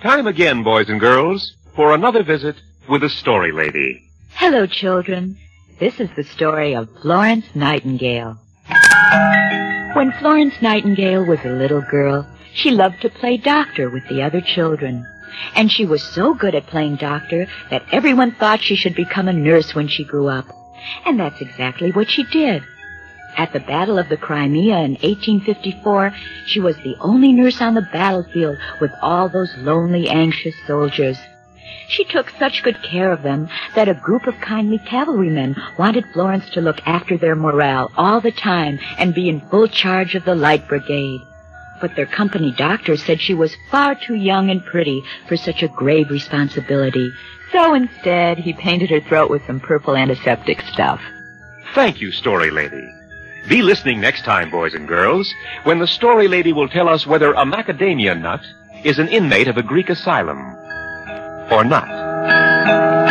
Time again, boys and girls, for another visit with the Story Lady. Hello, children. This is the story of Florence Nightingale. When Florence Nightingale was a little girl, she loved to play doctor with the other children. And she was so good at playing doctor that everyone thought she should become a nurse when she grew up. And that's exactly what she did. At the Battle of the Crimea in 1854, she was the only nurse on the battlefield with all those lonely, anxious soldiers. She took such good care of them that a group of kindly cavalrymen wanted Florence to look after their morale all the time and be in full charge of the Light Brigade. But their company doctor said she was far too young and pretty for such a grave responsibility. So instead, he painted her throat with some purple antiseptic stuff. Thank you, Story Lady. Be listening next time, boys and girls, when the Story Lady will tell us whether a macadamia nut is an inmate of a Greek asylum or not.